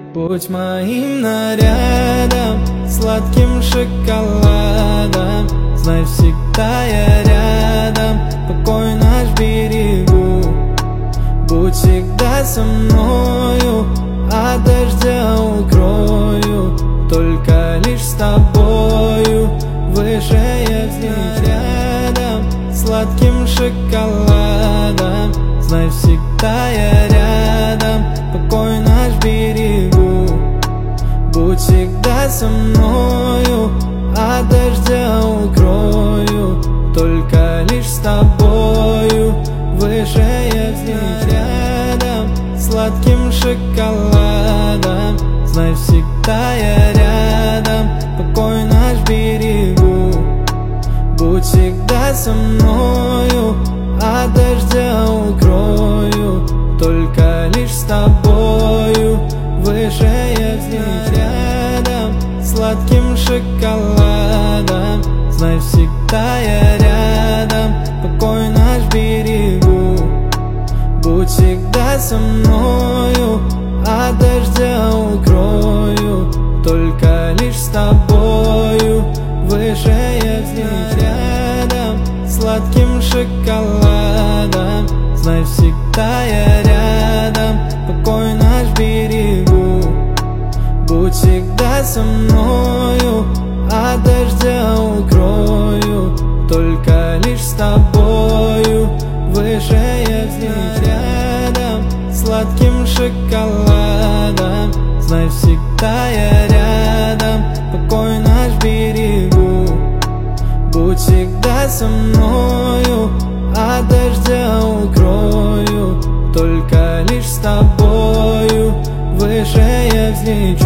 Будь моим нарядом, сладким шоколадом. Знай, всегда я рядом, покой наш берегу. Будь всегда со мною, от дождя укрою. Только лишь с тобою выше я взлечу. Рядом, сладким шоколадом. Знай, всегда я рядом, покой наш берегу. Будь всегда со мною, от дождя укрою. Только лишь с тобою выше я взлечу. Рядом, сладким шоколадом. Знай, всегда я рядом, покой наш берегу. Будь всегда со мною, от дождя укрою. Только лишь с тобою выше я взлечу. Рядом, сладким шоколадом. Знай, всегда я рядом, покой наш берегу. Будь всегда со мною, от дождя укрою. Только лишь с тобою выше я взлечу. Рядом, сладким шоколадом. Знай, всегда я рядом, покой наш берегу. Будь всегда со мною, от дождя укрою. Только лишь с тобою выше я взлечу. Рядом, сладким шоколадом. Знай, всегда я рядом, покой наш берегу. Будь всегда со мною, от дождя укрою. Только лишь с тобою выше я взлечу.